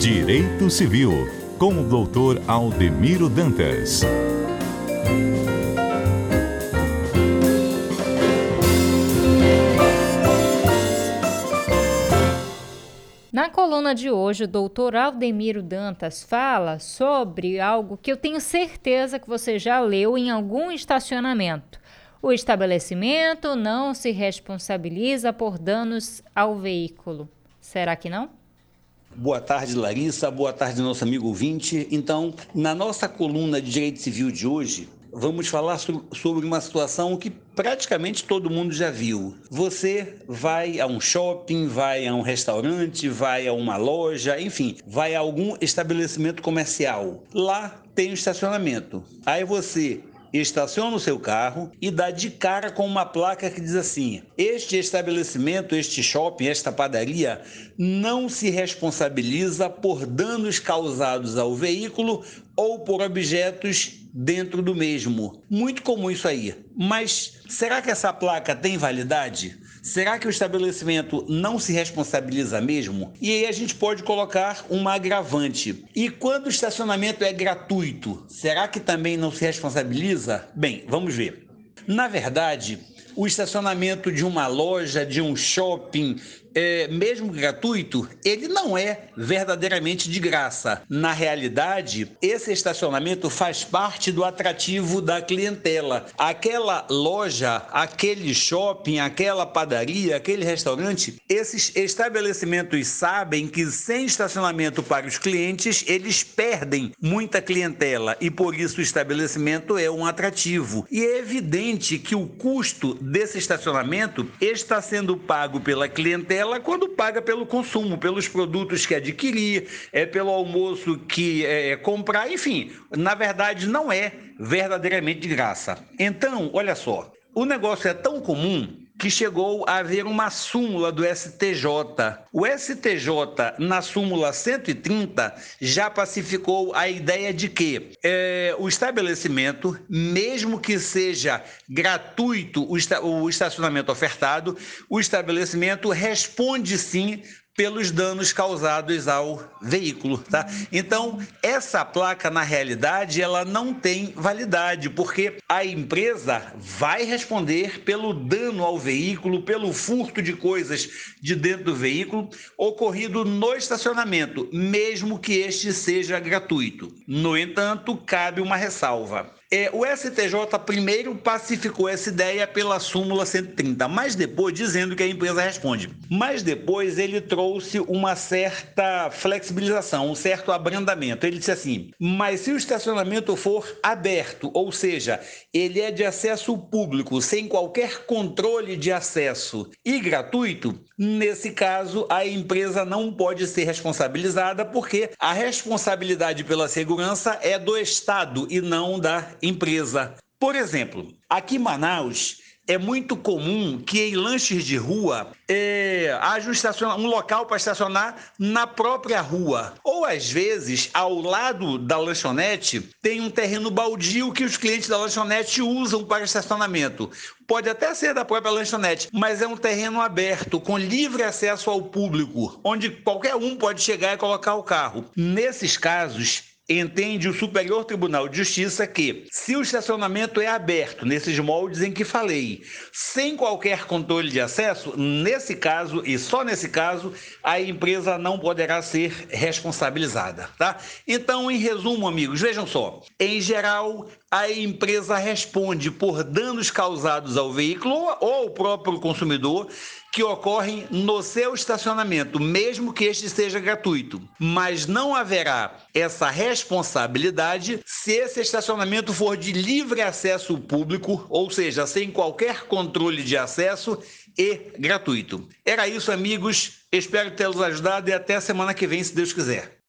Direito Civil, com o Dr. Aldemiro Dantas. Na coluna de hoje, o Dr. Aldemiro Dantas fala sobre algo que eu tenho certeza que você já leu em algum estacionamento. O estabelecimento não se responsabiliza por danos ao veículo. Será que não? Boa tarde, Larissa. Boa tarde, nosso amigo ouvinte. Então, na nossa coluna de Direito Civil de hoje, vamos falar sobre uma situação que praticamente todo mundo já viu. Você vai a um shopping, vai a um restaurante, vai a uma loja, enfim, vai a algum estabelecimento comercial. Lá tem um estacionamento. Aí você estaciona o seu carro e dá de cara com uma placa que diz assim: este estabelecimento, este shopping, esta padaria não se responsabiliza por danos causados ao veículo ou por objetos dentro do mesmo. Muito comum isso aí. Mas será que essa placa tem validade? Será que o estabelecimento não se responsabiliza mesmo? E aí a gente pode colocar uma agravante. E quando o estacionamento é gratuito, será que também não se responsabiliza? Bem, vamos ver. Na verdade, o estacionamento de uma loja, de um shopping, mesmo gratuito, ele não é verdadeiramente de graça. Na realidade, esse estacionamento faz parte do atrativo da clientela. Aquela loja, aquele shopping, aquela padaria, aquele restaurante, esses estabelecimentos sabem que sem estacionamento para os clientes, eles perdem muita clientela e por isso o estabelecimento é um atrativo. E é evidente que o custo desse estacionamento está sendo pago pela clientela quando paga pelo consumo, pelos produtos que adquirir, pelo almoço que comprar, enfim, na verdade não é verdadeiramente de graça. Então, olha só, o negócio é tão comum que chegou a haver uma súmula do STJ. O STJ, na súmula 130, já pacificou a ideia de que o estabelecimento, mesmo que seja gratuito o estacionamento ofertado, o estabelecimento responde sim pelos danos causados ao veículo, tá? Então, essa placa, na realidade, ela não tem validade, porque a empresa vai responder pelo dano ao veículo, pelo furto de coisas de dentro do veículo ocorrido no estacionamento, mesmo que este seja gratuito. No entanto, cabe uma ressalva. O STJ primeiro pacificou essa ideia pela súmula 130, mas depois dizendo que a empresa responde. Mas depois ele trouxe uma certa flexibilização, um certo abrandamento. Ele disse assim: mas se o estacionamento for aberto, ou seja, ele é de acesso público, sem qualquer controle de acesso e gratuito, nesse caso a empresa não pode ser responsabilizada porque a responsabilidade pela segurança é do Estado e não da empresa. Por exemplo, aqui em Manaus é muito comum que em lanches de rua haja um local para estacionar na própria rua. Ou às vezes, ao lado da lanchonete, tem um terreno baldio que os clientes da lanchonete usam para estacionamento. Pode até ser da própria lanchonete, mas é um terreno aberto, com livre acesso ao público, onde qualquer um pode chegar e colocar o carro. Nesses casos, entende o Superior Tribunal de Justiça que, se o estacionamento é aberto, nesses moldes em que falei, sem qualquer controle de acesso, nesse caso, e só nesse caso, a empresa não poderá ser responsabilizada, tá? Então, em resumo, amigos, vejam só, em geral, a empresa responde por danos causados ao veículo ou ao próprio consumidor que ocorrem no seu estacionamento, mesmo que este seja gratuito. Mas não haverá essa responsabilidade se esse estacionamento for de livre acesso público, ou seja, sem qualquer controle de acesso e gratuito. Era isso, amigos. Espero tê-los ajudado e até a semana que vem, se Deus quiser.